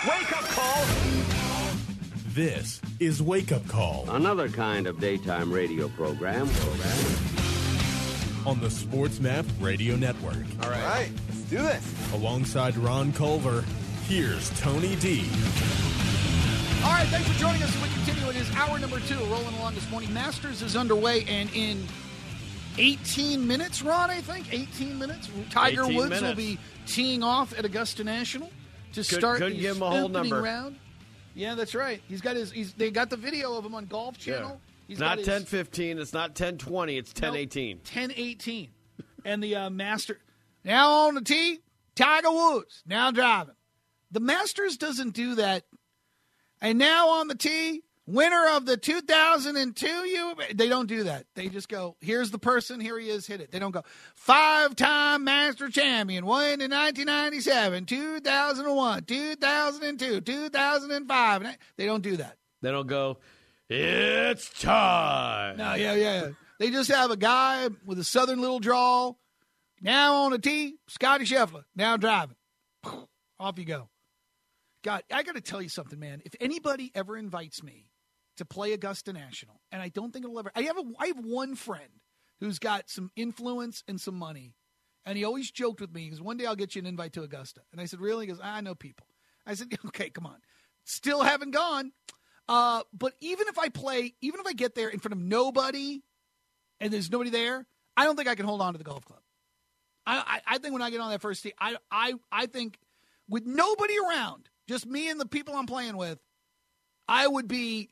Wake up call. This is Wake Up Call Another kind of daytime radio program. on the SportsMap Radio Network. All right, let's do this. Alongside Ron Culver, here's Tony D. All right, thanks for joining us. We continue. It is hour number 2, rolling along this morning. Masters is underway, and in 18 minutes, Ron, I think, 18 minutes, Tiger 18 Woods minutes. will be teeing off at Augusta National to start couldn't his give him a whole opening number. round. Yeah, that's right. They got the video of him on Golf Channel. He's It's not got his 10:15. It's not 10:20. It's 10:18. 10:18. And the Master, now on the tee, Tiger Woods, now driving. The Masters doesn't do that. And now on the tee, winner of the 2002 they don't do that. They just go, here's the person, here he is, hit it. They don't go, 5-time Master champion, won in 1997, 2001, 2002, 2005. They don't do that. They don't go, it's time. No, yeah. They just have a guy with a southern little drawl. Now on the tee, Scotty Scheffler, now driving. Off you go. God, I got to tell you something, man. If anybody ever invites me to play Augusta National, and I don't think it'll ever. I have one friend who's got some influence and some money, and he always joked with me because one day I'll get you an invite to Augusta. And I said, really? He goes, I know people. I said, okay, come on. Still haven't gone. But even if I get there in front of nobody, and there's nobody there, I don't think I can hold on to the golf club. I think when I get on that first tee, I think with nobody around, just me and the people I'm playing with, I would be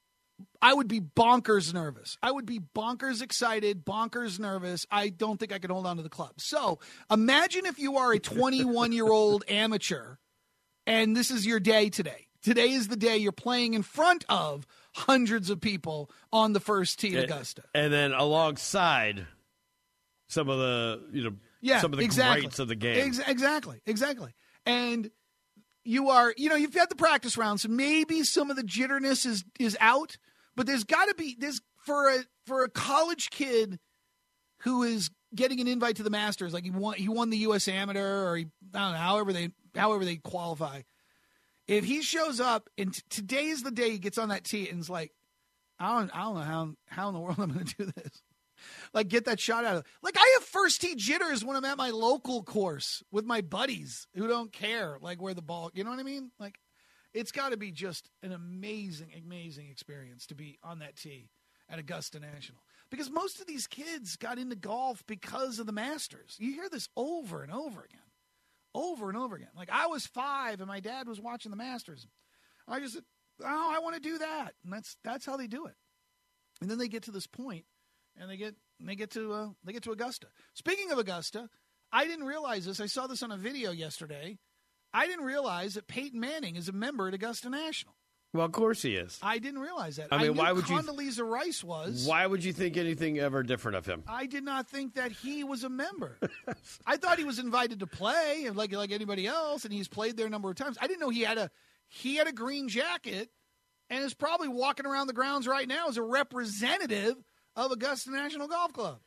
bonkers nervous. I would be bonkers excited, bonkers nervous. I don't think I could hold on to the club. So imagine if you are a 21-year-old amateur, and this is your day today. Today is the day you're playing in front of hundreds of people on the first tee at Augusta. And then alongside some of the, some of the greats of the game. Exactly. And you are, you've had the practice rounds, so maybe some of the jitterness is out, but there's got to be this for a college kid who is getting an invite to the Masters, like he won the U.S. Amateur, or I don't know, however they qualify. If he shows up and today is the day he gets on that tee and is like, I don't know how in the world I'm going to do this. Like, get that shot out of it. Like, I have first tee jitters when I'm at my local course with my buddies who don't care, like, where the ball, you know what I mean? Like, it's got to be just an amazing, amazing experience to be on that tee at Augusta National. Because most of these kids got into golf because of the Masters. You hear this over and over again. Over and over again. Like, I was 5 and my dad was watching the Masters. I just said, I want to do that. And that's how they do it. And then they get to this point. And they get to Augusta. Speaking of Augusta, I didn't realize this. I saw this on a video yesterday. I didn't realize that Peyton Manning is a member at Augusta National. Well, of course he is. I didn't realize that. I mean, knew why would Condoleezza Rice was. Why would you think anything ever different of him? I did not think that he was a member. I thought he was invited to play, like anybody else, and he's played there a number of times. I didn't know he had a green jacket, and is probably walking around the grounds right now as a representative of Augusta National Golf Club.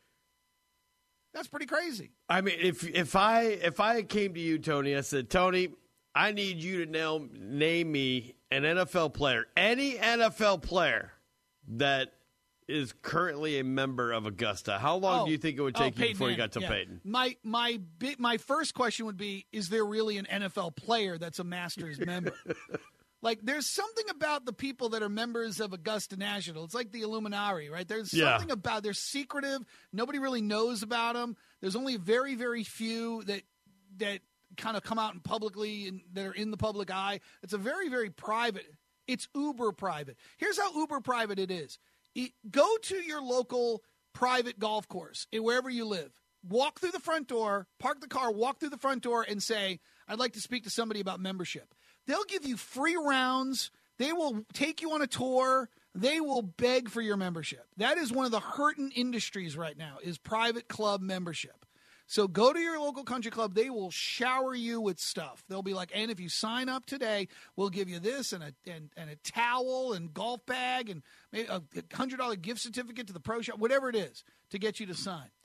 That's pretty crazy. I mean, if I came to you, Tony, I said, Tony, I need you to name me an NFL player, any NFL player that is currently a member of Augusta. How long do you think it would take you before you got to Peyton? My first question would be, is there really an NFL player that's a Masters member? Like, there's something about the people that are members of Augusta National. It's like the Illuminati, right? There's something about, they're secretive. Nobody really knows about them. There's only very, very few that kind of come out in publicly and that are in the public eye. It's a very, very private. It's uber private. Here's how uber private it is. Go to your local private golf course, wherever you live. Walk through the front door, park the car, walk through the front door, and say, I'd like to speak to somebody about membership. They'll give you free rounds. They will take you on a tour. They will beg for your membership. That is one of the hurting industries right now, is private club membership. So go to your local country club. They will shower you with stuff. They'll be like, and if you sign up today, we'll give you this and a towel and golf bag and maybe a $100 gift certificate to the pro shop, whatever it is, to get you to sign.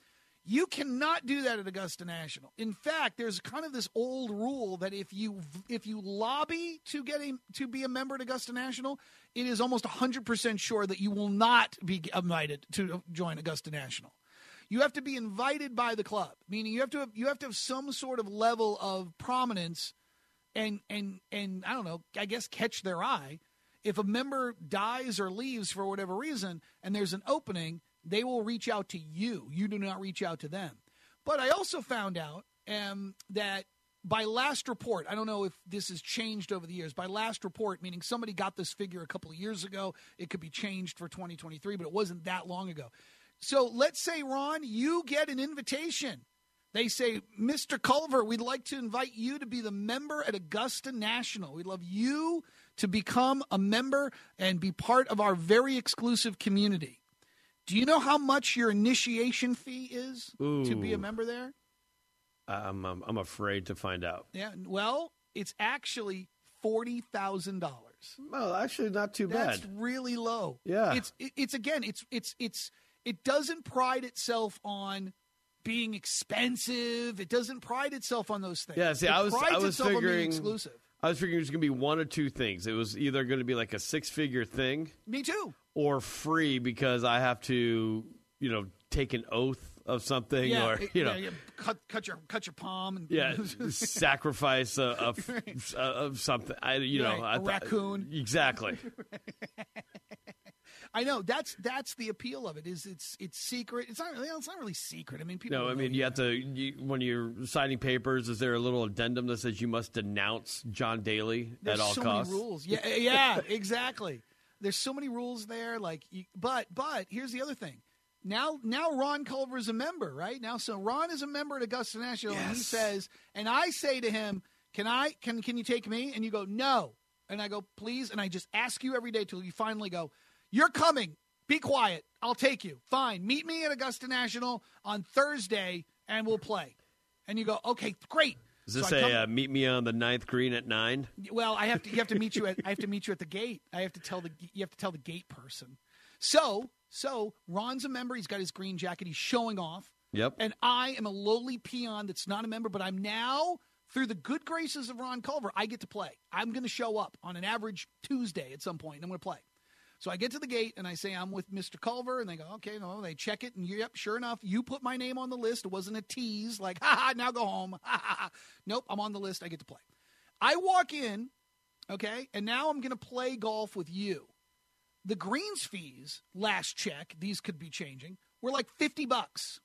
You cannot do that at Augusta National. In fact, there's kind of this old rule that if you lobby to be a member at Augusta National, it is almost 100% sure that you will not be invited to join Augusta National. You have to be invited by the club, meaning you have to have some sort of level of prominence and I don't know, I guess catch their eye. If a member dies or leaves for whatever reason and there's an opening, they will reach out to you. You do not reach out to them. But I also found out that by last report, I don't know if this has changed over the years, by last report, meaning somebody got this figure a couple of years ago. It could be changed for 2023, but it wasn't that long ago. So let's say, Ron, you get an invitation. They say, Mr. Culver, we'd like to invite you to be the member at Augusta National. We'd love you to become a member and be part of our very exclusive community. Do you know how much your initiation fee is to be a member there? I'm afraid to find out. Yeah, well, it's actually $40,000. Well, actually, not too bad. That's really low. Yeah, it doesn't pride itself on being expensive. It doesn't pride itself on those things. Yeah, see, I was figuring exclusive. I was figuring it was going to be one or two things. It was either going to be like a 6-figure thing. Me too. Or free because I have to, take an oath of something, or cut your palm and sacrifice of something. A raccoon. Exactly. I know that's the appeal of it. Is it's secret. It's not really secret. I mean, people. No, I mean you have to when you're signing papers. Is there a little addendum that says you must denounce John Daly at all costs? Many rules. Yeah, exactly. There's so many rules there. But here's the other thing. Now Ron Culver is a member, right? Now, so Ron is a member at Augusta National, and he says, and I say to him, can you take me? And you go, no. And I go, please. And I just ask you every day till you finally go, you're coming. Be quiet. I'll take you. Fine. Meet me at Augusta National on Thursday, and we'll play. And you go, okay, great. Does this meet me on the 9th green at 9? Well, I have to meet you at the gate. You have to tell the gate person. So Ron's a member. He's got his green jacket. He's showing off. Yep. And I am a lowly peon that's not a member, but I'm now, through the good graces of Ron Culver, I get to play. I'm going to show up on an average Tuesday at some point, and I'm going to play. So I get to the gate, and I say, I'm with Mr. Culver, and they go, okay, no, they check it, and yep, sure enough, you put my name on the list. It wasn't a tease, like, now go home. Nope, I'm on the list. I get to play. I walk in, okay, and now I'm going to play golf with you. The greens fees, last check, these could be changing, were like $50. $50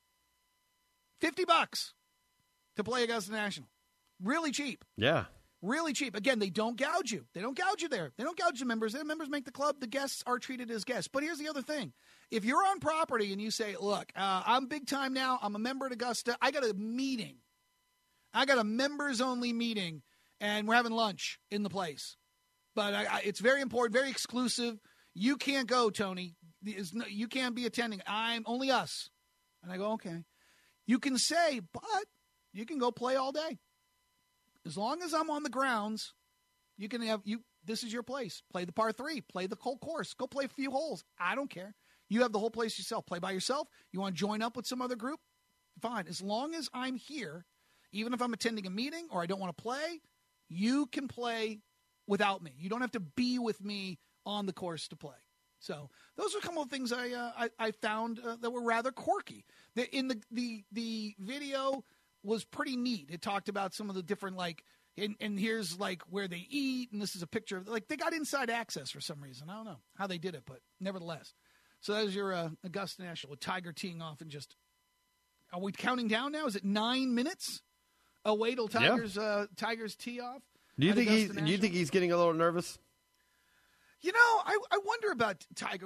to play Augusta National. Really cheap. Yeah. Really cheap. Again, they don't gouge you. They don't gouge you there. They don't gouge the members. The members make the club. The guests are treated as guests. But here's the other thing. If you're on property and you say, look, I'm big time now. I'm a member at Augusta. I got a meeting. I got a members-only meeting, and we're having lunch in the place. But it's very important, very exclusive. You can't go, Tony. You can't be attending. I'm only us. And I go, okay. You can say, but you can go play all day. As long as I'm on the grounds, you can have this is your place. Play the par 3. Play the whole course. Go play a few holes. I don't care. You have the whole place yourself. Play by yourself. You want to join up with some other group? Fine. As long as I'm here, even if I'm attending a meeting or I don't want to play, you can play without me. You don't have to be with me on the course to play. So those are a couple of things I found that were rather quirky. The video was pretty neat. It talked about some of the different, and here's where they eat, and this is a picture of, they got inside access for some reason. I don't know how they did it, but nevertheless. So that was your Augusta National with Tiger teeing off in are we counting down now? Is it 9 minutes away till Tigers tee off? Do you think he's getting a little nervous? I wonder about Tiger.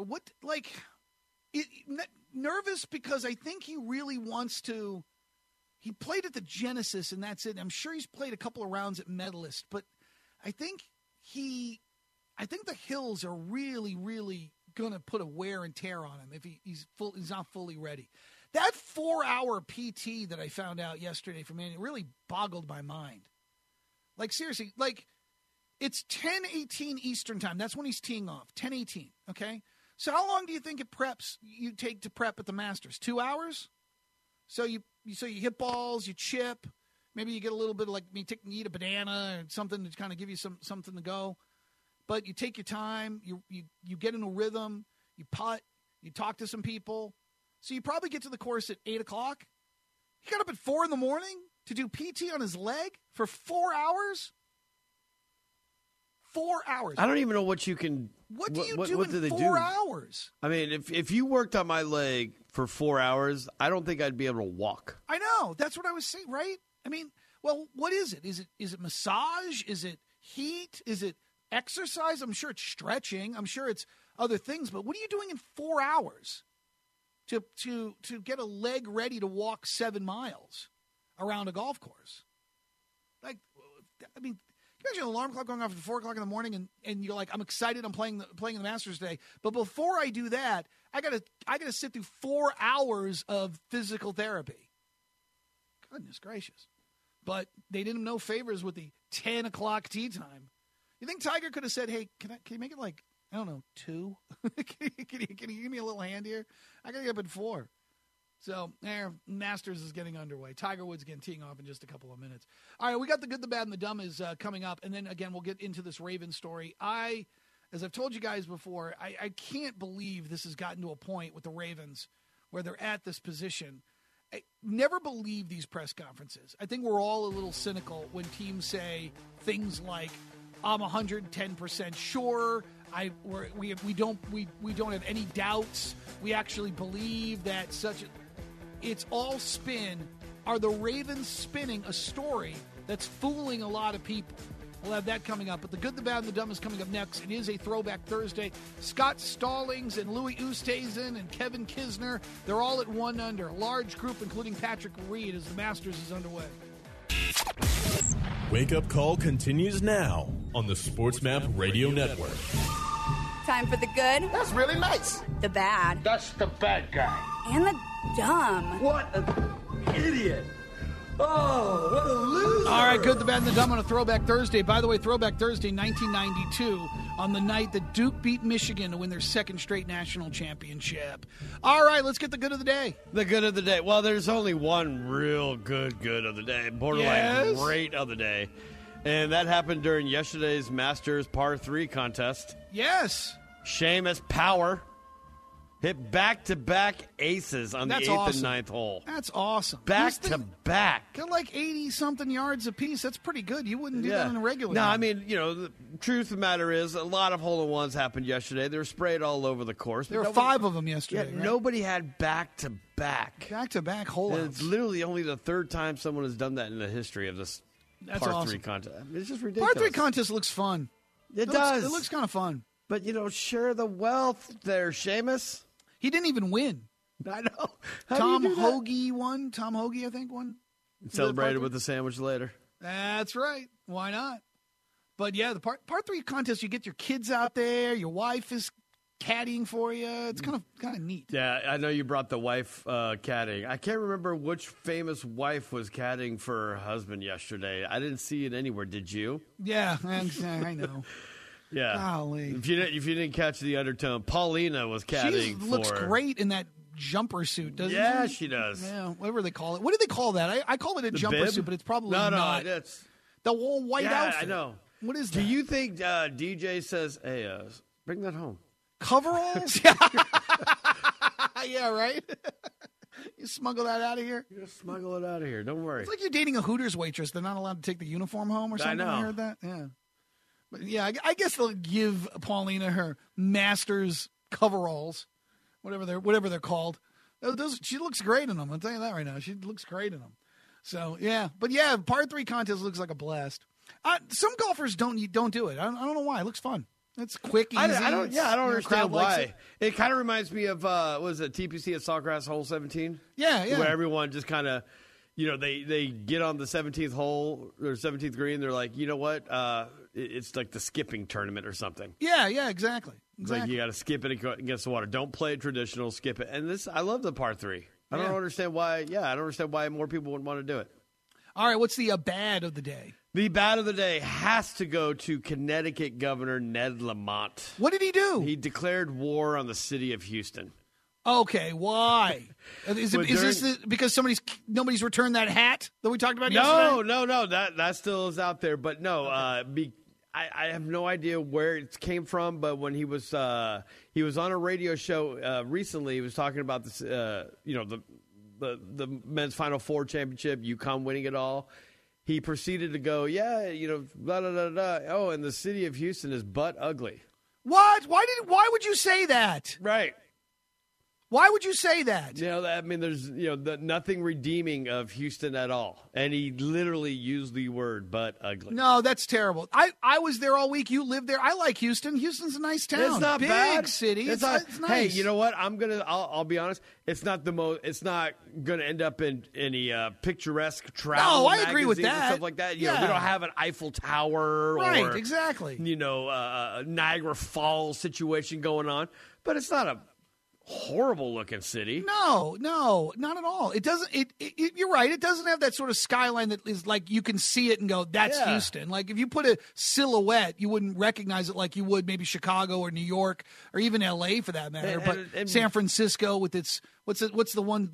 Nervous because I think he really wants to. He played at the Genesis, and that's it. I'm sure he's played a couple of rounds at Medalist, but I think the hills are really, really going to put a wear and tear on him if he's not fully ready. That 4-hour PT that I found out yesterday from Andy really boggled my mind. Seriously, it's 10:18 Eastern time. That's when he's teeing off. 10:18. Okay. So how long do you think you take to prep at the Masters? 2 hours? So you hit balls, you chip. Maybe you get a little bit of you eat a banana or something to kind of give you something to go. But you take your time. You get in a rhythm. You putt. You talk to some people. So you probably get to the course at 8 o'clock. He got up at 4 a.m. to do PT on his leg for 4 hours. 4 hours. I don't even know what you can. What do you do in 4 hours? I mean, if you worked on my leg for 4 hours, I don't think I'd be able to walk. I know. That's what I was saying, right? I mean, well, what is it? Is it massage? Is it heat? Is it exercise? I'm sure it's stretching. I'm sure it's other things. But what are you doing in 4 hours to get a leg ready to walk 7 miles around a golf course? Imagine an alarm clock going off at 4 o'clock in the morning, and you're like, I'm excited. I'm playing the Masters today. But before I do that, I gotta sit through 4 hours of physical therapy. Goodness gracious! But they did him no favors with the 10 o'clock tee time. You think Tiger could have said, "Hey, can you make it 2? can you give me a little hand here? I gotta get up at 4." So, Masters is getting underway. Tiger Woods again teeing off in just a couple of minutes. All right, we got the good, the bad, and the dumb is coming up. And then, again, we'll get into this Ravens story. As I've told you guys before, I can't believe this has gotten to a point with the Ravens where they're at this position. I never believe these press conferences. I think we're all a little cynical when teams say things like, I'm 110% sure. We don't have any doubts. We actually believe that it's all spin. Are the Ravens spinning a story that's fooling a lot of people? We'll have that coming up. But the good, the bad, and the dumb is coming up next. It is a Throwback Thursday. Scott Stallings and Louis Oosthuizen and Kevin Kisner, they're all at 1 under. A large group, including Patrick Reed, as the Masters is underway. Wake Up Call continues now on the SportsMap Radio Network. Time for the good. That's really nice. The bad. That's the bad guy. And the dumb. What an idiot. Oh, what a loser. All right, good, the bad, and the dumb on a Throwback Thursday. By the way, Throwback Thursday 1992 on the night that Duke beat Michigan to win their second straight national championship. All right, let's get the good of the day. The good of the day. Well, there's only one real good of the day. Borderline great of the day. And that happened during yesterday's Masters Par 3 contest. Yes. Seamus Power hit back-to-back aces on the 8th and 9th hole. That's awesome. Back-to-back. Got like 80-something yards apiece. That's pretty good. You wouldn't do that in a regular game. No, I mean, the truth of the matter is a lot of hole-in-ones happened yesterday. They were sprayed all over the course. There were 5 of them yesterday, right? Nobody had back-to-back. Back-to-back hole-outs. It's literally only the third time someone has done that in the history of this Par 3 contest. It's just ridiculous. Par 3 contest looks fun. It does. It looks kind of fun. But, share the wealth there, Seamus. He didn't even win. I know. Tom Hoagie won. Tom Hoagie, I think, won. Celebrated with a sandwich later. That's right. Why not? But, yeah, the Par 3 contest, you get your kids out there. Your wife is caddying for you. It's kind of neat. Yeah, I know you brought the wife caddying. I can't remember which famous wife was caddying for her husband yesterday. I didn't see it anywhere. Did you? Yeah, I know. Yeah. Golly. If you didn't catch the undertone, Paulina was caddying She looks great in that jumper suit, doesn't she? Yeah, she does. Yeah, whatever they call it. What do they call that? I call it a jumper bib? suit, but it's probably not. No, It's the whole white outfit. I know. What is that? Do you think DJ says, hey, bring that home? Coveralls? Yeah, right? You smuggle that out of here? You just smuggle it out of here. Don't worry. It's like you're dating a Hooters waitress. They're not allowed to take the uniform home or something. I heard that. Yeah. But yeah, I guess they'll give Paulina her Masters coveralls, whatever they're called. She looks great in them. I'll tell you that right now. She looks great in them. So yeah, but yeah, Par 3 contest looks like a blast. Some golfers don't do it. I don't know why. It looks fun. It's quick, easy. I don't understand why. It kind of reminds me of was it TPC at Sawgrass Hole 17? Yeah. Where everyone just kind of, they get on the 17th hole or 17th green. They're like, you know what? It's like the skipping tournament or something. Yeah, exactly. It's like you got to skip it against the water. Don't play traditional, skip it. And I love the Par 3. I don't understand why. Yeah, I don't understand why more people would want to do it. All right, what's the bad of the day? The bad of the day has to go to Connecticut Governor Ned Lamont. What did he do? He declared war on the city of Houston. Okay, why? Is this because nobody's returned that hat that we talked about yesterday? No. That still is out there, but no. I have no idea where it came from. But when he was on a radio show recently, he was talking about this. The men's Final Four championship, UConn winning it all. He proceeded to go, blah, blah, blah, blah. Oh, and the city of Houston is butt ugly. What? Why would you say that? Right. Why would you say that? There's nothing redeeming of Houston at all. And he literally used the word butt ugly. No, that's terrible. I was there all week. You lived there. I like Houston. Houston's a nice town. It's not big bad. City. It's nice. Hey, you know what? I'll be honest. It's not it's not going to end up in any picturesque travel. No, I agree with magazines that. and stuff like that. Yeah. We don't have an Eiffel Tower right, or exactly. Niagara Falls situation going on. But it's not a horrible looking city. No, not at all. It doesn't. You're right. It doesn't have that sort of skyline that is like you can see it and go, "That's Houston." Like if you put a silhouette, you wouldn't recognize it like you would maybe Chicago or New York or even L.A. for that matter. But San Francisco with its what's the building?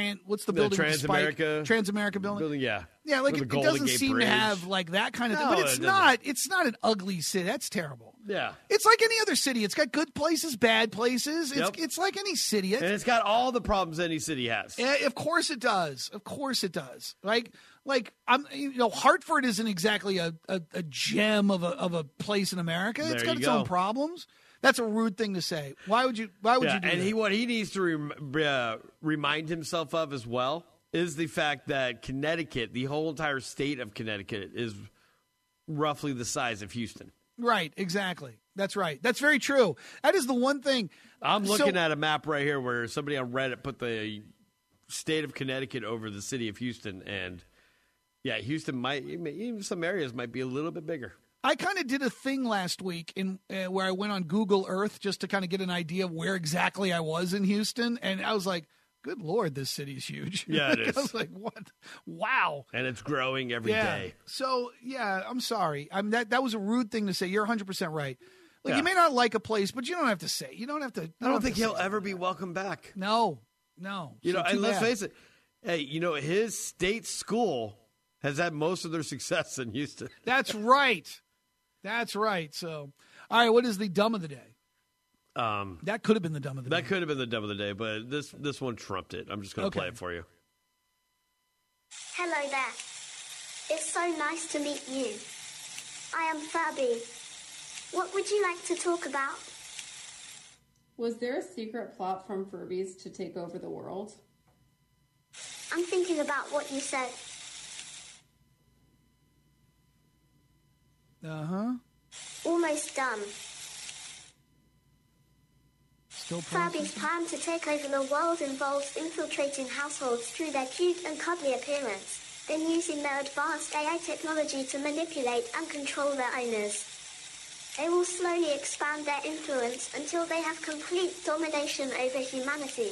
Transamerica building. Yeah, like it doesn't seem Bridge. to have like that kind of thing. But it's not an ugly city. That's terrible. Yeah. It's like any other city. It's got good places, bad places. It's like any city. And it's got all the problems any city has. Of course it does. Like Hartford isn't exactly a gem of a place in America. It's got its own problems. That's a rude thing to say. Why would you do that? And what he needs to remind himself of as well is the fact that Connecticut, the whole entire state of Connecticut, is roughly the size of Houston. Right, exactly. That's right. That's very true. That is the one thing. I'm looking at a map right here where somebody on Reddit put the state of Connecticut over the city of Houston. And, Houston even some areas might be a little bit bigger. I kind of did a thing last week where I went on Google Earth just to kind of get an idea of where exactly I was in Houston. And I was like, good Lord, this city's huge. Yeah, it is. I was like, what? Wow. And it's growing every day. So, I'm sorry. That was a rude thing to say. You're 100% right. Look, you may not like a place, but you don't have to say. You don't have to. I don't think he'll ever be welcome back. No. And let's face it. Hey, his state school has had most of their success in Houston. That's right. So, all right, what is the dumb of the day? That could have been the dumb of the day. That could have been the dumb of the day, but this one trumped it. I'm just going to play it for you. Hello there. It's so nice to meet you. I am Furby. What would you like to talk about? Was there a secret plot from Furbies to take over the world? I'm thinking about what you said. Uh-huh. Almost done. Still Furby's plan to take over the world involves infiltrating households through their cute and cuddly appearance, then using their advanced AI technology to manipulate and control their owners. They will slowly expand their influence until they have complete domination over humanity.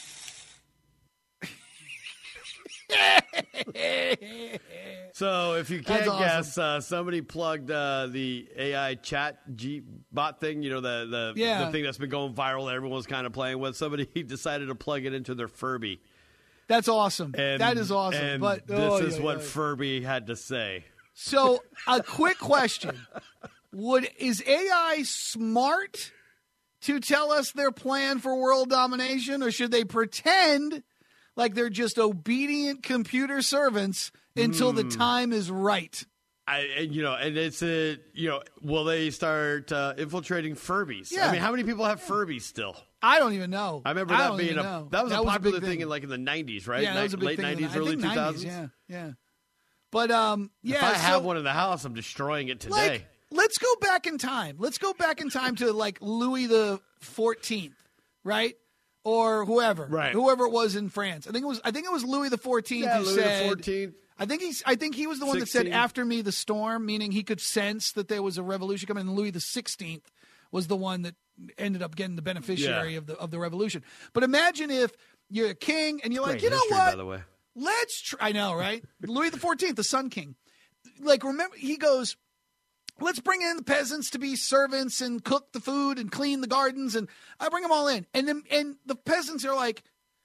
So, if you can't guess, somebody plugged the AI chat bot thing, the thing that's been going viral that everyone's kind of playing with. Somebody decided to plug it into their Furby. That's awesome. That is awesome. And but this is what Furby had to say. So, a quick question. Is AI smart to tell us their plan for world domination, or should they pretend like they're just obedient computer servants until the time is right? And it's will they start infiltrating Furbies? Yeah. I mean, how many people have Furbies still? I don't even know. I remember that being a popular thing in the 90s, right? Yeah, that was a big late thing 90s, early 2000s. 90s, yeah. But if I have one in the house, I'm destroying it today. Let's go back in time. Let's go back in time to Louis the 14th, right? Or whoever, right? Whoever it was in France. I think it was Louis the 14th who Louis said. the 14th. I think he was the one 16. that said, "After me the storm," meaning he could sense that there was a revolution coming. And Louis the 16th was the one that ended up getting the beneficiary of the revolution. But imagine if you're a king and you're like, you know what? By the way, let's try. I know, right? Louis the 14th, the Sun King. Remember, he goes, let's bring in the peasants to be servants and cook the food and clean the gardens, and I bring them all in. And the peasants are like,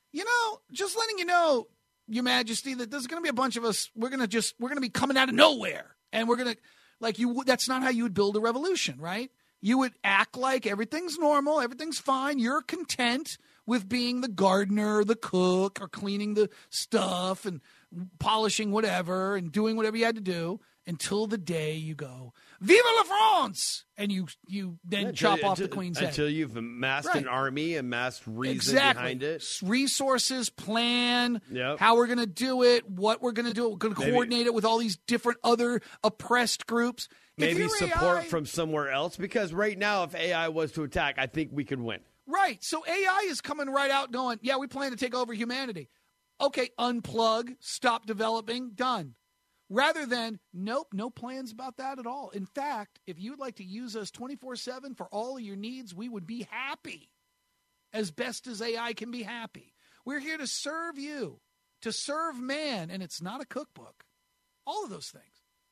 just letting you know, Your Majesty, that there's going to be a bunch of us. We're going to be coming out of nowhere, and we're going to that's not how you would build a revolution, right? You would act like everything's normal, everything's fine. You're content with being the gardener, the cook, or cleaning the stuff and polishing whatever and doing whatever you had to do until the day you go, Viva la France! And you then chop off the Queen's head. Until you've amassed an army, amassed reason behind it. Resources, plan, Yep. how we're going to do it, what we're going to do. We're going to coordinate it with all these different other oppressed groups. Maybe support from somewhere else, because right now, if AI was to attack, I think we could win. Right. So AI is coming right out going, yeah, we plan to take over humanity. Okay, unplug, stop developing, done. Rather than, nope, no plans about that at all. In fact, if you'd like to use us 24/7 for all of your needs, we would be happy, as best as AI can be happy. We're here to serve you, to serve man, and it's not a cookbook. All of those things.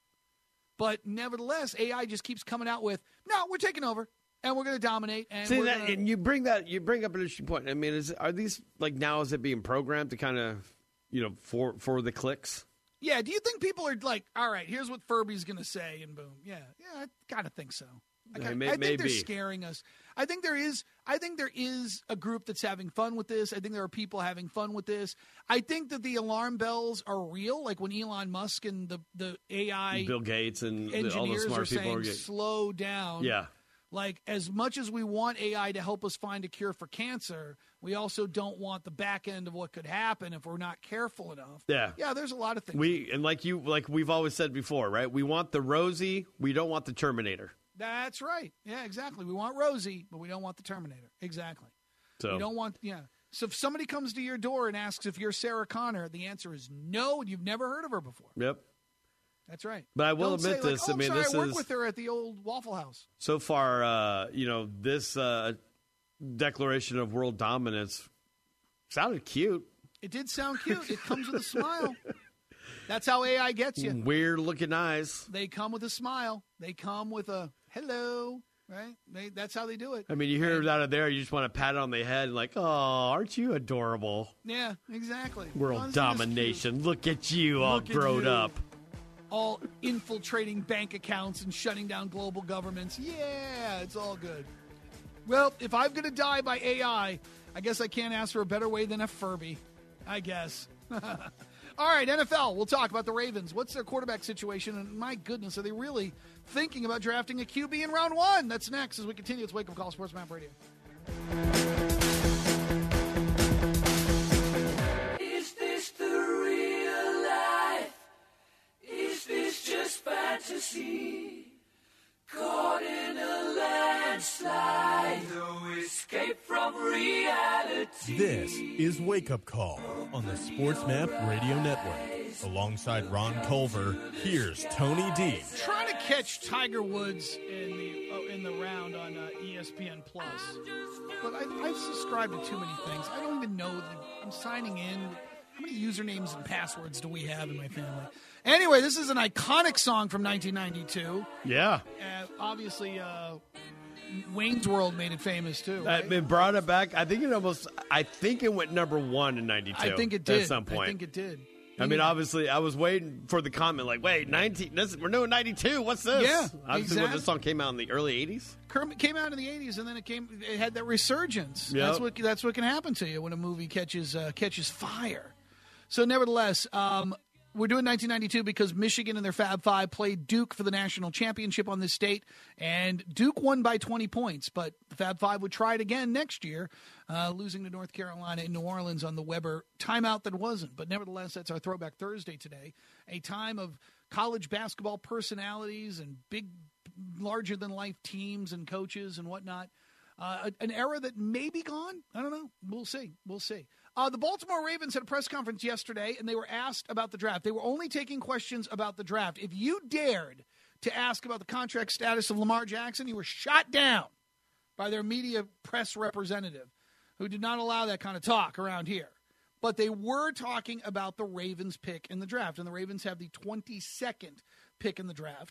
But nevertheless, AI just keeps coming out with, no, we're taking over, and we're going to dominate. And and you bring up an interesting point. I mean, are these, like, now is it being programmed to kind of, for the clicks? Yeah, do you think people are like, all right, here's what Furby's going to say, and boom. Yeah, I got to think so. I think they're scaring us. I think there is a group that's having fun with this. I think there are people having fun with this. I think that the alarm bells are real, like when Elon Musk and the AI Bill Gates and engineers all the smart are people saying, are getting, slow down. Yeah. Like, as much as we want AI to help us find a cure for cancer, we also don't want the back end of what could happen if we're not careful enough. Yeah, there's a lot of things. Like we've always said before, right? We want the Rosie, we don't want the Terminator. That's right. Yeah, exactly. We want Rosie, but we don't want the Terminator. Exactly. So we don't want. Yeah. So if somebody comes to your door and asks if you're Sarah Connor, the answer is no, and you've never heard of her before. Yep. That's right. But I will Don't admit say, this. Like, I mean, sorry, this I work is with her at the old Waffle House. So far, this declaration of world dominance sounded cute. It did sound cute. It comes with a smile. That's how AI gets you. Weird looking eyes. They come with a smile. They come with a hello. Right? That's how they do it. I mean, you hear it out of there, you just want to pat it on the head and like, oh, aren't you adorable? Yeah, exactly. World domination. Look at you, all grown up. All infiltrating bank accounts and shutting down global governments. Yeah, it's all good. Well, if I'm going to die by AI, I guess I can't ask for a better way than a Furby. I guess. All right, NFL. We'll talk about the Ravens. What's their quarterback situation? And my goodness, are they really thinking about drafting a QB in round one? That's next as we continue. It's Wake Up Call Sports Map Radio. Is this the real life? Is this just fantasy? Caught in a landslide, no escape from reality. This is Wake Up Call on the Sports Map Radio Network. Alongside Ron Culver, here's Tony D. Trying to catch Tiger Woods in the round on ESPN Plus, but I've subscribed to too many things. I don't even know that I'm signing in. How many usernames and passwords do we have in my family? Anyway, this is an iconic song from 1992. Yeah. Obviously, Wayne's World made it famous, too. Right? It brought it back. I think it went number one in 92. I think it did. At some point. I think it did. I mean, obviously, I was waiting for the comment, like, wait, we're doing 92. What's this? Yeah, obviously, exactly. When this song came out in the early 80s. Kermit came out in the 80s, and then it had that resurgence. Yep. That's what can happen to you when a movie catches fire. So, nevertheless, we're doing 1992 because Michigan and their Fab Five played Duke for the national championship on this state, and Duke won by 20 points, but the Fab Five would try it again next year, losing to North Carolina in New Orleans on the Weber timeout that wasn't. But nevertheless, that's our Throwback Thursday today, a time of college basketball personalities and big, larger-than-life teams and coaches and whatnot. An era that may be gone. I don't know. We'll see. The Baltimore Ravens had a press conference yesterday, and they were asked about the draft. They were only taking questions about the draft. If you dared to ask about the contract status of Lamar Jackson, you were shot down by their media press representative, who did not allow that kind of talk around here. But they were talking about the Ravens pick in the draft, and the Ravens have the 22nd pick in the draft.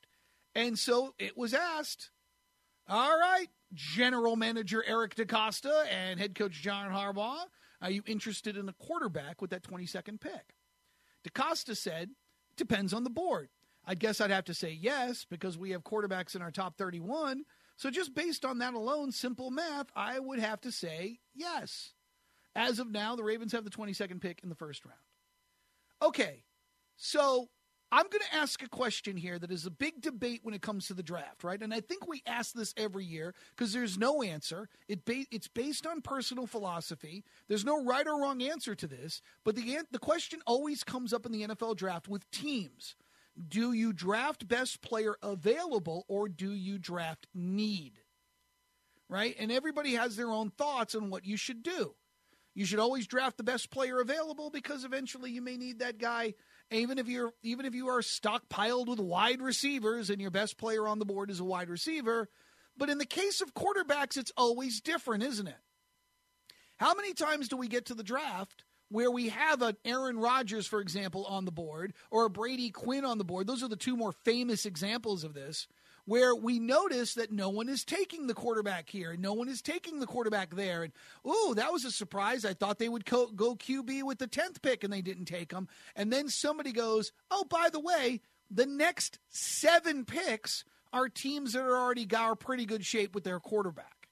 And so it was asked, all right, General Manager Eric DeCosta and head coach John Harbaugh, are you interested in a quarterback with that 22nd pick? DeCosta said, depends on the board. I guess I'd have to say yes because we have quarterbacks in our top 31. So just based on that alone, simple math, I would have to say yes. As of now, the Ravens have the 22nd pick in the first round. Okay, so I'm going to ask a question here that is a big debate when it comes to the draft, right? And I think we ask this every year because there's no answer. It's based on personal philosophy. There's no right or wrong answer to this, but the question always comes up in the NFL draft with teams. Do you draft best player available or do you draft need? Right? And everybody has their own thoughts on what you should do. You should always draft the best player available because eventually you may need that guy. Even if you are stockpiled with wide receivers and your best player on the board is a wide receiver. But in the case of quarterbacks, it's always different, isn't it? How many times do we get to the draft where we have an Aaron Rodgers, for example, on the board or a Brady Quinn on the board? Those are the two more famous examples of this, where we notice that no one is taking the quarterback here, no one is taking the quarterback there. And, ooh, that was a surprise. I thought they would go QB with the 10th pick, and they didn't take him. And then somebody goes, oh, by the way, the next 7 picks are teams that are pretty good shape with their quarterback.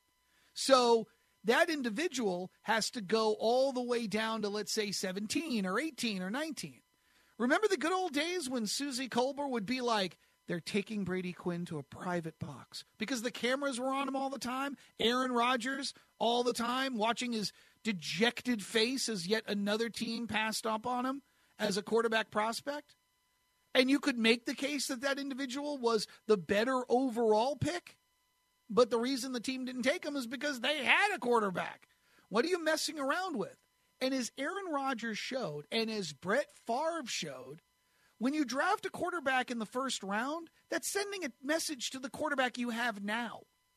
So that individual has to go all the way down to, let's say, 17 or 18 or 19. Remember the good old days when Susie Colbert would be like, they're taking Brady Quinn to a private box because the cameras were on him all the time. Aaron Rodgers all the time watching his dejected face as yet another team passed up on him as a quarterback prospect. And you could make the case that that individual was the better overall pick. But the reason the team didn't take him is because they had a quarterback. What are you messing around with? And as Aaron Rodgers showed and as Brett Favre showed, when you draft a quarterback in the first round, that's sending a message to the quarterback you have now.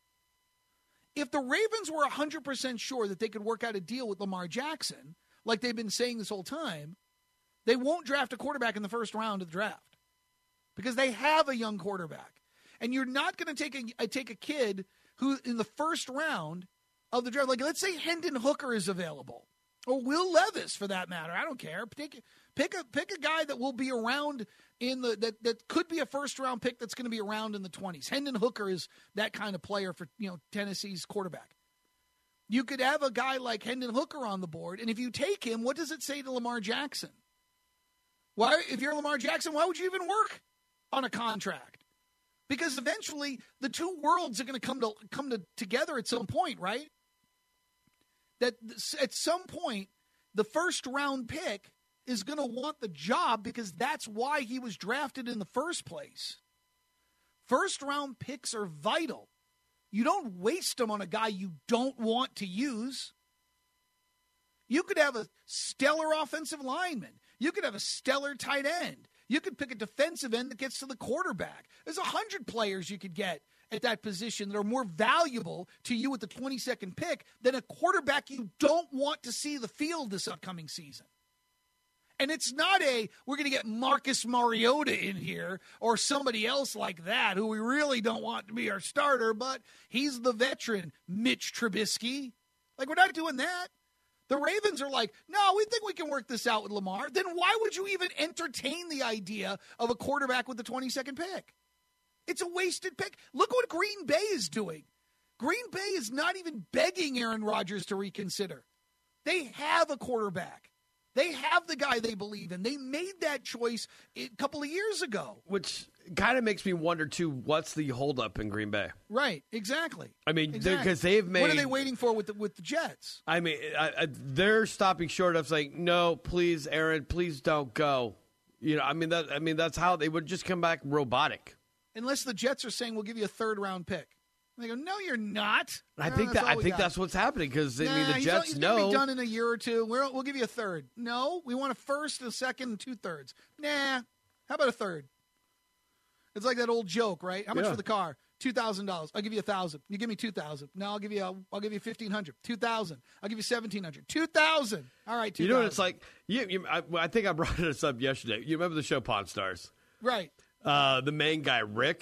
If the Ravens were 100% sure that they could work out a deal with Lamar Jackson, like they've been saying this whole time, they won't draft a quarterback in the first round of the draft because they have a young quarterback. And you're not going to take a kid who in the first round of the draft, like let's say Hendon Hooker is available, or Will Levis for that matter. I don't care. Pick a guy that will be around that could be a first round pick that's going to be around in the 20s. Hendon Hooker is that kind of player for Tennessee's quarterback. You could have a guy like Hendon Hooker on the board, and if you take him, what does it say to Lamar Jackson? Why, if you're Lamar Jackson, why would you even work on a contract? Because eventually the two worlds are going to come together at some point, right? That at some point the first round pick is going to want the job because that's why he was drafted in the first place. First round picks are vital. You don't waste them on a guy you don't want to use. You could have a stellar offensive lineman. You could have a stellar tight end. You could pick a defensive end that gets to the quarterback. There's 100 players you could get at that position that are more valuable to you at the 22nd pick than a quarterback you don't want to see the field this upcoming season. And it's not we're going to get Marcus Mariota in here or somebody else like that who we really don't want to be our starter, but he's the veteran, Mitch Trubisky. Like, we're not doing that. The Ravens are like, no, we think we can work this out with Lamar. Then why would you even entertain the idea of a quarterback with the 22nd pick? It's a wasted pick. Look what Green Bay is doing. Green Bay is not even begging Aaron Rodgers to reconsider. They have a quarterback. They have the guy they believe in. They made that choice a couple of years ago. Which kind of makes me wonder, too, what's the holdup in Green Bay? Right, exactly. I mean, because they've made... What are they waiting for with the Jets? I mean, they're stopping short of saying, no, please, Aaron, please don't go. That's how they would just come back robotic. Unless the Jets are saying, we'll give you a third-round pick. And they go, no, you're not. I think that's what's happening because the Jets he's know. He's going to be done in a year or two. We'll give you a third. No, we want a first, a second, and 2/3. Nah, how about a third? It's like that old joke, right? How much for the car? $2,000. I'll give you $1,000. You give me $2,000. No, I'll give you $1,500. $2,000. I'll give you $1,700. $2,000. All right, $2,000. You know what it's like? I think I brought this up yesterday. You remember the show Pawn Stars? Right. The main guy, Rick.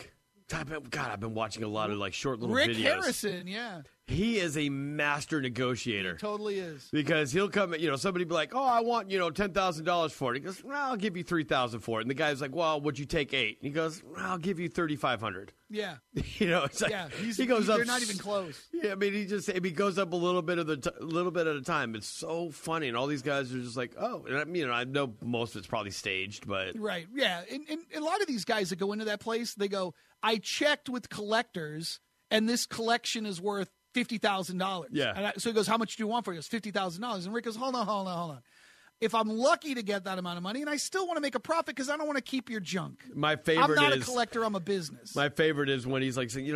I've been watching a lot of like short little Rick videos. Harrison, yeah. He is a master negotiator. He totally is. Because he'll come, somebody be like, oh, I want, $10,000 for it. He goes, well, I'll give you $3,000 for it. And the guy's like, well, would you take $8,000? And he goes, well, I'll give you $3,500. Yeah. It's like, yeah. He goes up. They're not even close. Yeah, I mean, he goes up a little bit at a time. It's so funny. And all these guys are just like, oh, and I know most of it's probably staged, but. Right. Yeah. And a lot of these guys that go into that place, they go, I checked with collectors and this collection is worth $50,000. Yeah. And so he goes, how much do you want for it? He goes, $50,000. And Rick goes, hold on. If I'm lucky to get that amount of money, and I still want to make a profit because I don't want to keep your junk. My favorite I'm not a collector. I'm a business. My favorite is when he's like, saying,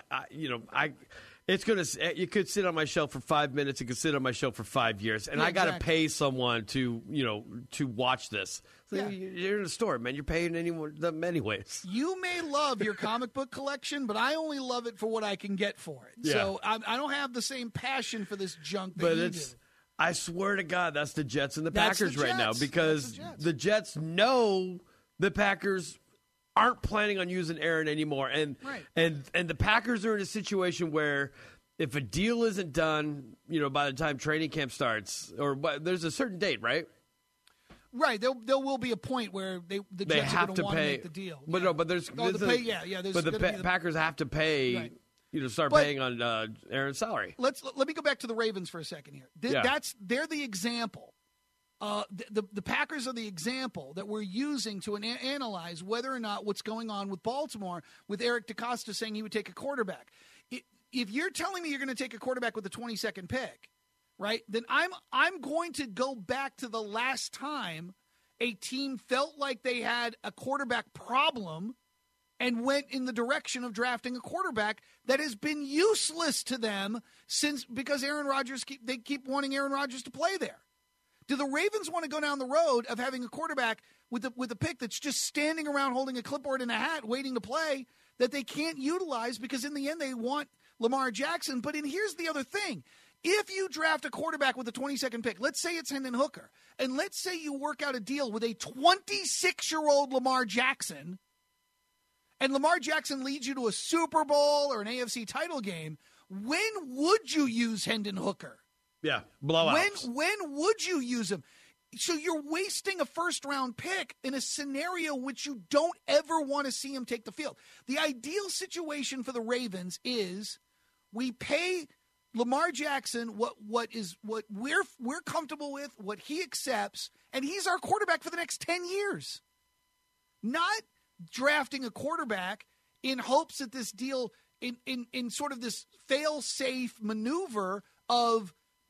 it's you could sit on my shelf for 5 minutes. It could sit on my shelf for 5 years, and I got to pay someone to watch this. So you're in a store, man. You're paying them anyways. You may love your comic book collection, but I only love it for what I can get for it. Yeah. So I don't have the same passion for this junk that you do. I swear to God, that's the Jets and the Packers right now, because the Jets know the Packers aren't planning on using Aaron anymore, and the Packers are in a situation where if a deal isn't done, by the time training camp starts, there's a certain date, right? Right, there will be a point where the Jets have are to going to want pay. to make the deal. But no, but there's but the Packers have to pay. Right. Start paying on Aaron's salary. Let me go back to the Ravens for a second here. They're the example. The Packers are the example that we're using to analyze whether or not what's going on with Baltimore with Eric DeCosta saying he would take a quarterback. If you're telling me you're going to take a quarterback with the 22nd pick, right, then I'm going to go back to the last time a team felt like they had a quarterback problem and went in the direction of drafting a quarterback that has been useless to them because Aaron Rodgers keep wanting Aaron Rodgers to play there. Do the Ravens want to go down the road of having a quarterback with a pick that's just standing around holding a clipboard and a hat waiting to play that they can't utilize because in the end they want Lamar Jackson? But here's the other thing. If you draft a quarterback with the 22nd pick, let's say it's Hendon Hooker, and let's say you work out a deal with a 26-year-old Lamar Jackson, and Lamar Jackson leads you to a Super Bowl or an AFC title game, when would you use Hendon Hooker? Yeah, blowouts. When would you use him? So you're wasting a first-round pick in a scenario which you don't ever want to see him take the field. The ideal situation for the Ravens is we pay Lamar Jackson what we're comfortable with, what he accepts, and he's our quarterback for the next 10 years. Not drafting a quarterback in hopes that this deal in sort of this fail-safe maneuver of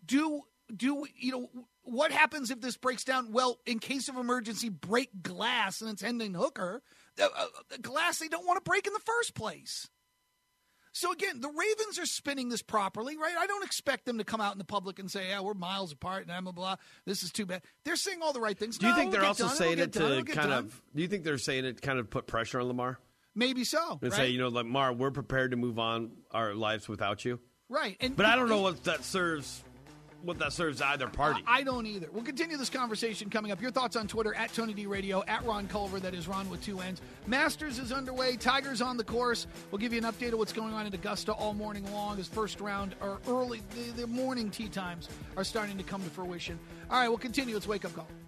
what happens if this breaks down? Well, in case of emergency, break glass, and it's Hendon Hooker. Glass they don't want to break in the first place. So, again, the Ravens are spinning this properly, right? I don't expect them to come out in the public and say, yeah, we're miles apart and blah, blah, this is too bad. They're saying all the right things. Do you think they're also saying it to kind of – do you think they're saying it kind of put pressure on Lamar? Maybe so, and say, Lamar, we're prepared to move on our lives without you. Right. But I don't know what that serves either party. I don't either. We'll continue this conversation coming up. Your thoughts on Twitter, at Tony D Radio, at Ron Culver, that is Ron with 2 N's. Masters is underway. Tigers on the course. We'll give you an update of what's going on in Augusta all morning long as first round or early, the morning tee times are starting to come to fruition. All right, we'll continue. It's Wake Up Call.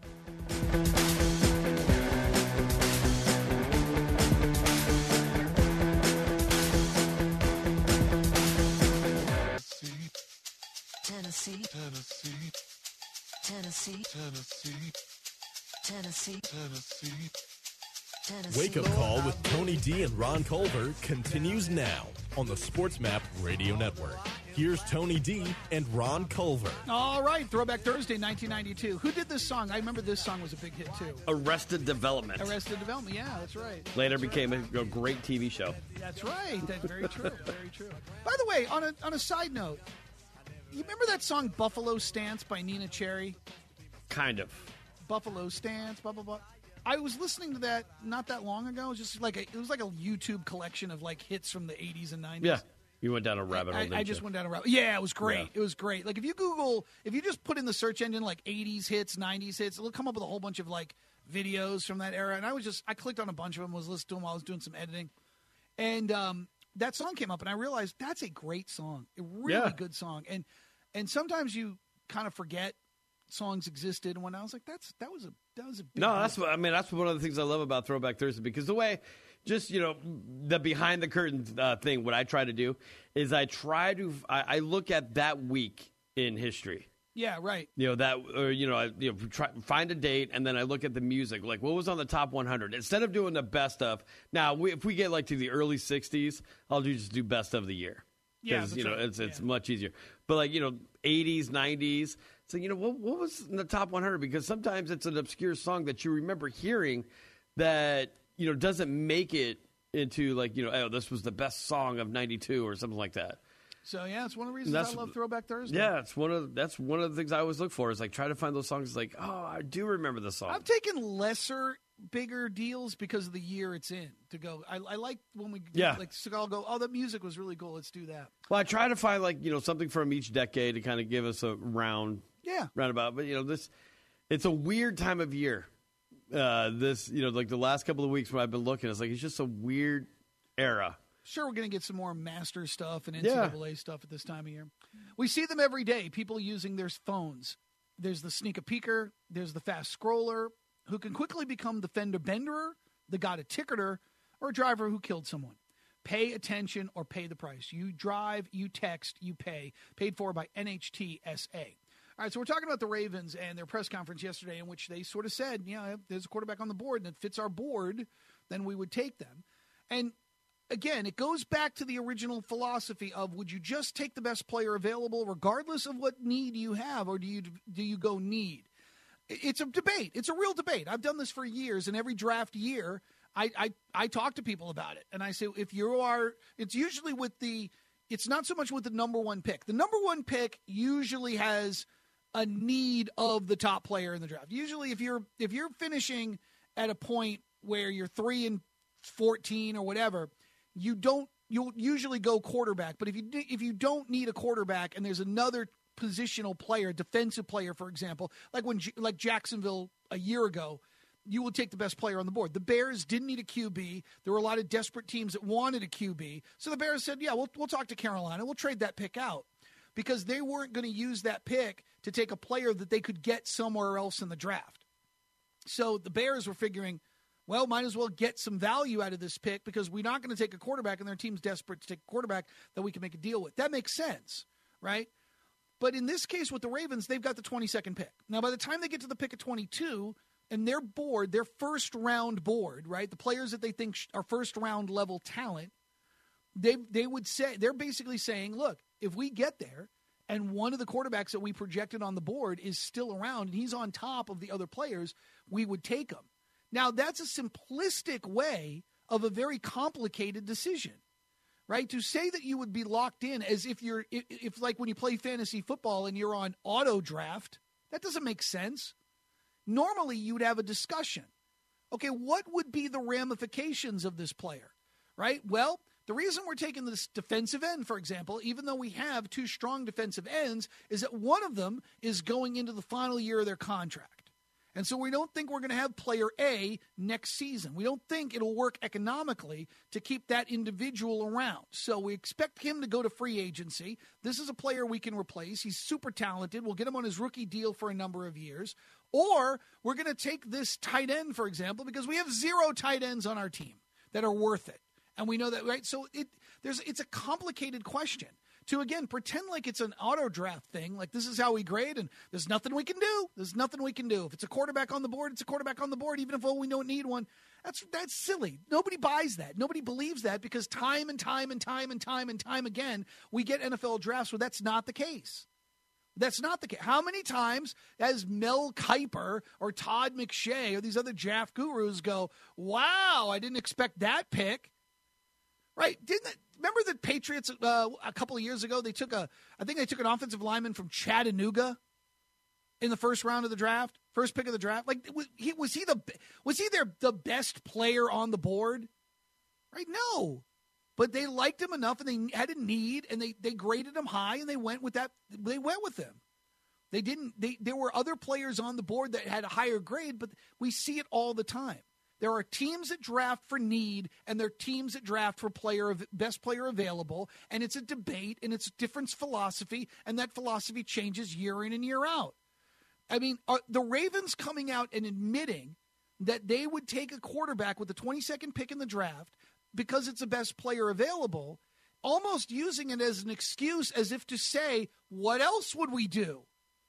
Tennessee, Tennessee, Tennessee, Tennessee, Tennessee, Tennessee, Tennessee. Wake Up Call with Tony D and Ron Culver continues now on the Sports Map Radio Network. Here's Tony D and Ron Culver. All right, Throwback Thursday, 1992. Who did this song? I remember this song was a big hit, too. Arrested Development. Arrested Development, yeah, that's right. Later became a great TV show. That's right. That's very true, very true. By the way, on a side note, you remember that song Buffalo Stance by Nina Cherry? Kind of. Buffalo Stance, blah, blah, blah. I was listening to that not that long ago. It was just it was like a YouTube collection of like hits from the 80s and 90s. Yeah. You went down a rabbit hole, I just went down a rabbit hole. Yeah, it was great. Yeah. It was great. Like if you just put in the search engine like 80s hits, 90s hits, it'll come up with a whole bunch of like videos from that era. And I clicked on a bunch of them, was listening to them while I was doing some editing. And that song came up, and I realized that's a great song, a really good song. And sometimes you kind of forget songs existed, and when I was like, that was a big deal. That's one of the things I love about Throwback Thursday, because the way, just the behind the curtain thing. What I try to do is I look at that week in history. Yeah, right. Find a date, and then I look at the music, like what was on the top 100. Instead of doing the best of, now if we get like to the early 60s, I'll just do best of the year. Yeah, because right. it's much easier. But like 80s, 90s, so what was in the top 100? Because sometimes it's an obscure song that you remember hearing that doesn't make it into like this was the best song of '92 or something like that. So yeah, it's one of the reasons I love Throwback Thursday. Yeah, that's one of the things I always look for is like try to find those songs like, oh, I do remember the song. I've taken bigger deals because of the year it's in to go. I like when we like Seagal go, oh, the music was really cool. Let's do that. Well, I try to find like something from each decade to kind of give us a roundabout. But it's a weird time of year. Like the last couple of weeks when I've been looking, it's just a weird era. Sure, we're going to get some more Master stuff and NCAA stuff at this time of year. We see them every day, people using their phones. There's the sneak-a-peeker. There's the fast scroller who can quickly become the fender benderer, the got a ticketer, or a driver who killed someone. Pay attention or pay the price. You drive, you text, you pay. Paid for by NHTSA. All right, so we're talking about the Ravens and their press conference yesterday in which they sort of said, if there's a quarterback on the board and it fits our board, then we would take them. And again, it goes back to the original philosophy of would you just take the best player available regardless of what need you have, or do you go need? It's a debate. It's a real debate. I've done this for years, and every draft year I talk to people about it. And I say it's usually it's not so much with the number one pick. The number one pick usually has a need of the top player in the draft. Usually if you're finishing at a point where you're 3-14 or whatever, you'll usually go quarterback. But if you don't need a quarterback and there's another positional player, defensive player, for example, like Jacksonville a year ago, you will take the best player on the board. The Bears didn't need a QB. There were a lot of desperate teams that wanted a QB. So the Bears said, yeah, we'll talk to Carolina. We'll trade that pick out because they weren't going to use that pick to take a player that they could get somewhere else in the draft. So the Bears were figuring, well, might as well get some value out of this pick because we're not going to take a quarterback and their team's desperate to take a quarterback that we can make a deal with. That makes sense, right? But in this case with the Ravens, they've got the 22nd pick. Now, by the time they get to the pick at 22 and their board, their first-round board, right, the players that they think are first-round level talent, they would say, they're basically saying, look, if we get there and one of the quarterbacks that we projected on the board is still around and he's on top of the other players, we would take him. Now, that's a simplistic way of a very complicated decision, right? To say that you would be locked in as if if like when you play fantasy football and you're on auto draft, that doesn't make sense. Normally, you would have a discussion. Okay, what would be the ramifications of this player, right? Well, the reason we're taking this defensive end, for example, even though we have two strong defensive ends, is that one of them is going into the final year of their contract. And so we don't think we're going to have player A next season. We don't think it'll work economically to keep that individual around. So we expect him to go to free agency. This is a player we can replace. He's super talented. We'll get him on his rookie deal for a number of years. Or we're going to take this tight end, for example, because we have 0 tight ends on our team that are worth it. And we know that, right? So it's a complicated question. To, again, pretend like it's an auto draft thing, like this is how we grade, and there's nothing we can do. There's nothing we can do. If it's a quarterback on the board, it's a quarterback on the board, even if we don't need one. That's silly. Nobody buys that. Nobody believes that because time and time again, we get NFL drafts where that's not the case. That's not the case. How many times has Mel Kiper or Todd McShay or these other draft gurus go, wow, I didn't expect that pick? Right? Remember the Patriots a couple of years ago? I think they took an offensive lineman from Chattanooga in the first round of the draft, first pick of the draft. Like, was he the best player on the board? Right? No, but they liked him enough, and they had a need, and they graded him high, and they went with that. They went with him. There were other players on the board that had a higher grade, but we see it all the time. There are teams that draft for need, and there are teams that draft for best player available, and it's a debate, and it's a different philosophy, and that philosophy changes year in and year out. I mean, the Ravens coming out and admitting that they would take a quarterback with the 22nd pick in the draft because it's the best player available, almost using it as an excuse as if to say, what else would we do?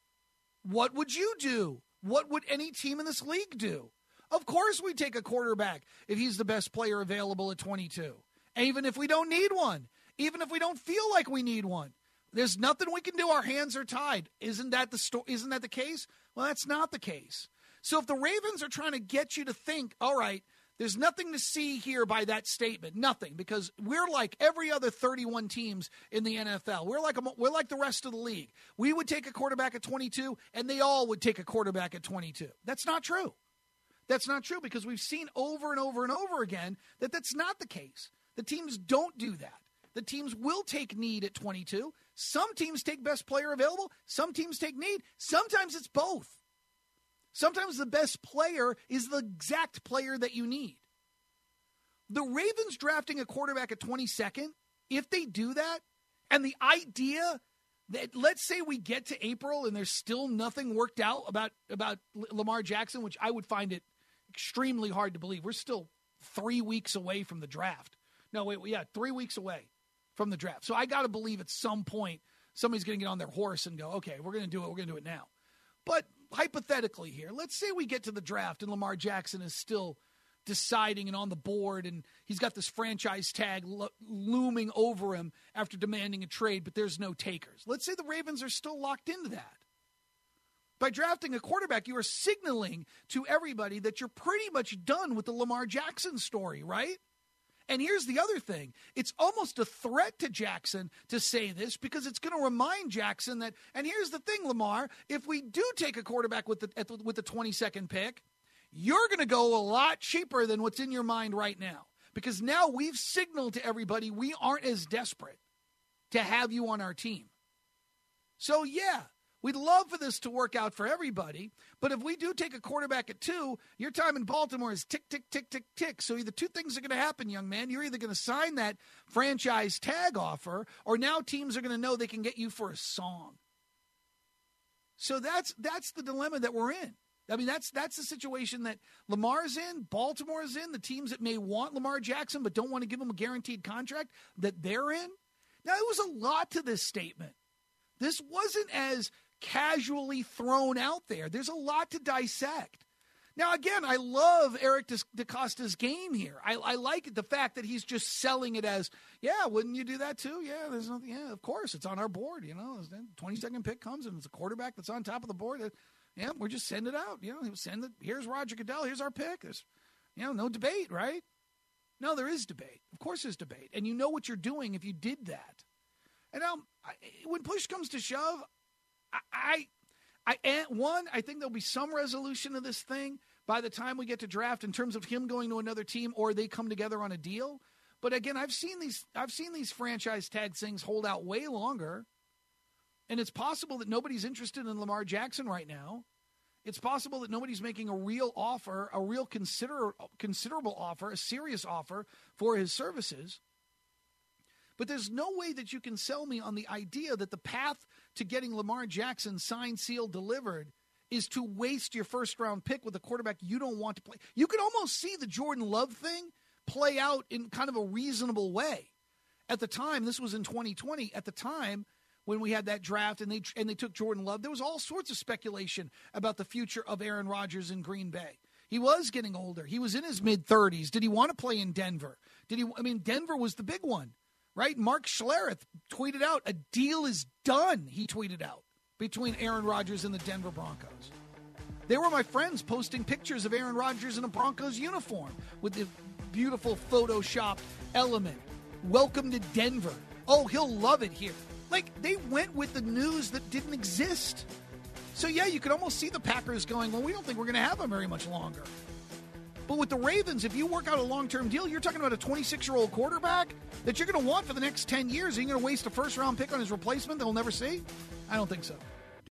What would you do? What would any team in this league do? Of course we take a quarterback if he's the best player available at 22. Even if we don't need one. Even if we don't feel like we need one. There's nothing we can do. Our hands are tied. Isn't that the case? Well, that's not the case. So if the Ravens are trying to get you to think, all right, there's nothing to see here by that statement. Nothing, because we're like every other 31 teams in the NFL. We're like the rest of the league. We would take a quarterback at 22, and they all would take a quarterback at 22. That's not true. That's not true, because we've seen over and over and over again that that's not the case. The teams don't do that. The teams will take need at 22. Some teams take best player available. Some teams take need. Sometimes it's both. Sometimes the best player is the exact player that you need. The Ravens drafting a quarterback at 22nd, if they do that, and the idea that, let's say we get to April and there's still nothing worked out about Lamar Jackson, which I would find it extremely hard to believe. We're still 3 weeks away from the draft. No, wait, yeah, 3 weeks away from the draft. So I got to believe at some point somebody's going to get on their horse and go, okay, we're going to do it. We're going to do it now. But hypothetically here, let's say we get to the draft and Lamar Jackson is still deciding and on the board, and he's got this franchise tag looming over him after demanding a trade, but there's no takers. Let's say the Ravens are still locked into that. By drafting a quarterback, you are signaling to everybody that you're pretty much done with the Lamar Jackson story, right? And here's the other thing. It's almost a threat to Jackson to say this, because it's going to remind Jackson that, and here's the thing, Lamar, if we do take a quarterback with the 22nd pick, you're going to go a lot cheaper than what's in your mind right now. Because now we've signaled to everybody we aren't as desperate to have you on our team. So, yeah, we'd love for this to work out for everybody, but if we do take a quarterback at 2, your time in Baltimore is tick, tick, tick, tick, tick. So either two things are going to happen, young man. You're either going to sign that franchise tag offer, or now teams are going to know they can get you for a song. So that's the dilemma that we're in. I mean, that's the situation that Lamar's in, Baltimore's in, the teams that may want Lamar Jackson but don't want to give him a guaranteed contract, that they're in. Now, it was a lot to this statement. This wasn't as casually thrown out there. There's a lot to dissect. Now, again, I love Eric DeCosta's game here. I like the fact that he's just selling it as, yeah, wouldn't you do that too? Yeah, there's nothing. Yeah, of course, it's on our board. You know, the 22nd pick comes and it's a quarterback that's on top of the board. Yeah, we're just sending it out. You know, send it. Here's Roger Goodell. Here's our pick. There's, no debate, right? No, there is debate. Of course, there's debate, and you know what you're doing if you did that. And now, when push comes to shove, I think there'll be some resolution to this thing by the time we get to draft in terms of him going to another team or they come together on a deal. But again, I've seen these franchise tag things hold out way longer, and it's possible that nobody's interested in Lamar Jackson right now. It's possible that nobody's making a real offer, a real considerable offer, a serious offer for his services. But there's no way that you can sell me on the idea that the path to getting Lamar Jackson signed, sealed, delivered is to waste your first-round pick with a quarterback you don't want to play. You could almost see the Jordan Love thing play out in kind of a reasonable way. At the time, this was in 2020, at the time when we had that draft and they took Jordan Love, there was all sorts of speculation about the future of Aaron Rodgers in Green Bay. He was getting older. He was in his mid-30s. Did he want to play in Denver? Denver was the big one. Right? Mark Schlereth tweeted out, a deal is done, he tweeted out, between Aaron Rodgers and the Denver Broncos. They were my friends posting pictures of Aaron Rodgers in a Broncos uniform with the beautiful Photoshop element. Welcome to Denver. Oh, he'll love it here. Like, they went with the news that didn't exist. So, yeah, you could almost see the Packers going, well, we don't think we're going to have him very much longer. But with the Ravens, if you work out a long-term deal, you're talking about a 26-year-old quarterback that you're going to want for the next 10 years. Are you going to waste a first-round pick on his replacement that we'll never see? I don't think so.